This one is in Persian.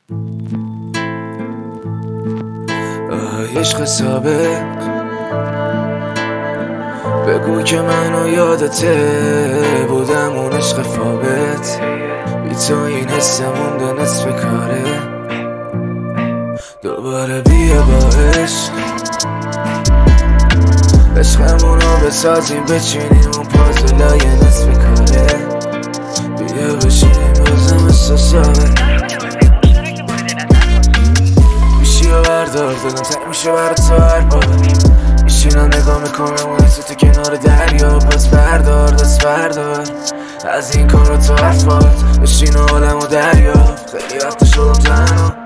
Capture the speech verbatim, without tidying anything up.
آه عشق سابق، بگو که منو یادته بودم اون عشق فابت، بی تو این حسه مونده نصف کاره. دوباره بیا با عشق عشقمونو بسازیم، بچینیم اون پازلای نصف کاره. بیا بشینیم بازم استثابه، میشی و بردار دادم تر میشه برا تو هر بار. میشینم نگاه میکنم اون حس تو کنار دریا، پس بردار دست بردار از این کار و تو حرفات، بشین و عالم و دریا. خیلی وقت شدم تنها